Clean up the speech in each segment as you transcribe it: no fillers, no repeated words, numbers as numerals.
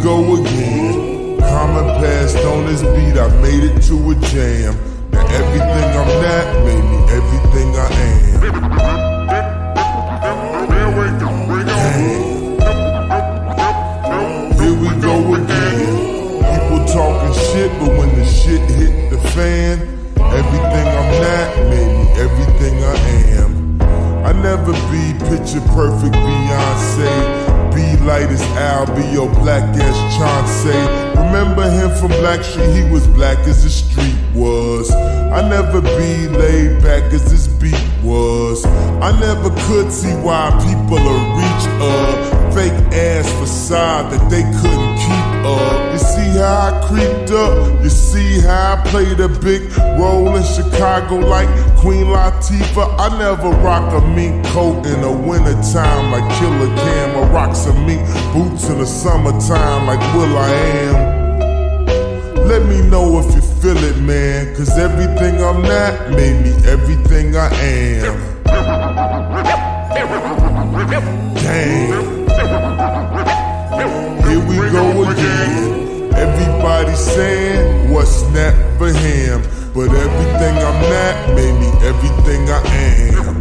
go again. Common passed on this beat, I made it to a jam. Now everything I'm not made me everything I am. Damn. Here we go again. People talking shit, but when the shit hit the fan, everything I'm not made me everything I am. I never be picture perfect Beyonce. Be light as Al, be your black as Chauncey. Remember him from Blackstreet, he was black as the street was. I never be laid back as this beat was. I never could see why people are reach fake ass facade that they couldn't keep up. You see how I creeped up? You see how I played a big role in Chicago like Queen Latifah? I never rock a mink coat in the wintertime like Killer Cam. I rock some mink boots in the summertime like will.i.am. Let me know if you feel it, man, cause everything I'm not made me everything I am. Damn. Here we go again. Everybody saying what's not for him, but everything I'm not made me everything I am.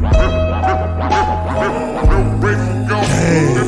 Damn.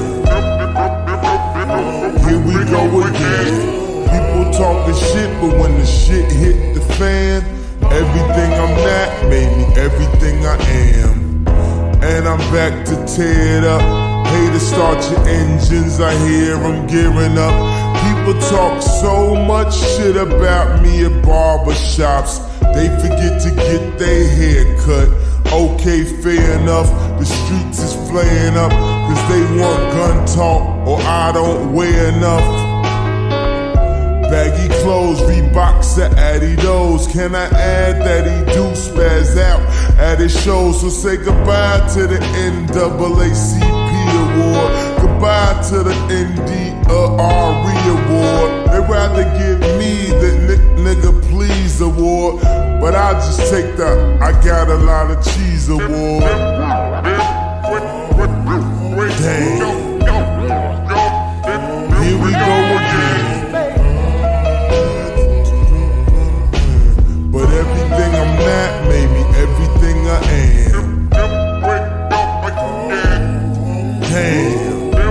Here we go again. People talking shit, but when the shit hit the fan, everything I'm not made me everything I am. And I'm back to tear it up. Haters start your engines, I hear them gearing up. People talk so much shit about me at barbershops, they forget to get their hair cut. Okay, fair enough, the streets is flaring up, cause they want gun talk, or I don't wear enough. Baggy clothes, Reeboks or Adidas. Can I add that he do spaz out at his shows? So say goodbye to the NAACP award, goodbye to the NDRE award. They'd rather give me the nigga please award, but I'll just take the I got a lot of cheese award. Damn. Here we go again. But everything I'm not made me everything I am. Damn.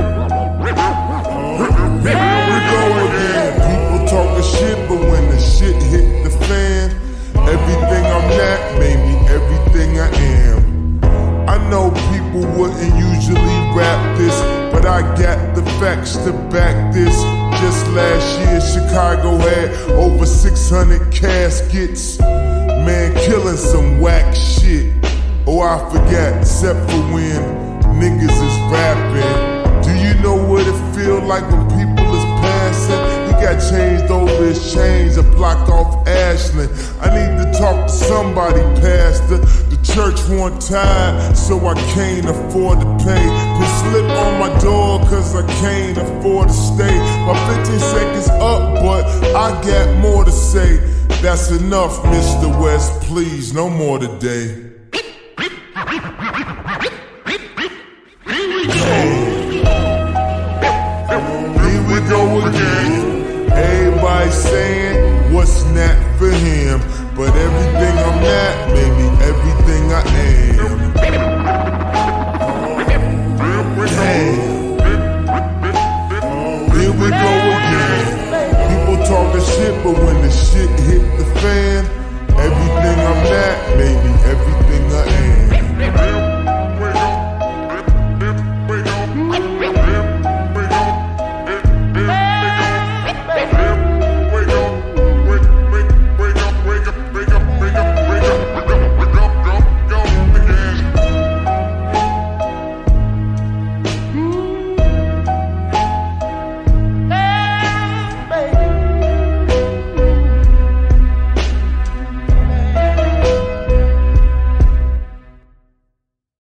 Here we go again. People talking shit, but when the shit hit the fan, everything I'm not made me everything I am. I know people wouldn't usually rap this, but I got the facts to back this. Just last year, Chicago had over 600 caskets. Man, killing some whack shit. Oh, I forgot, except for when niggas is rapping. Do you know what it feel like when people is passing? He got changed over his chains, a block off Ashland. I need to talk to somebody, pastor. The church want tired, so I can't afford to pay. Put slip on my door, cause I can't afford to stay. My 15 seconds up, but I got more to say. That's enough, Mr. West, please, no more today.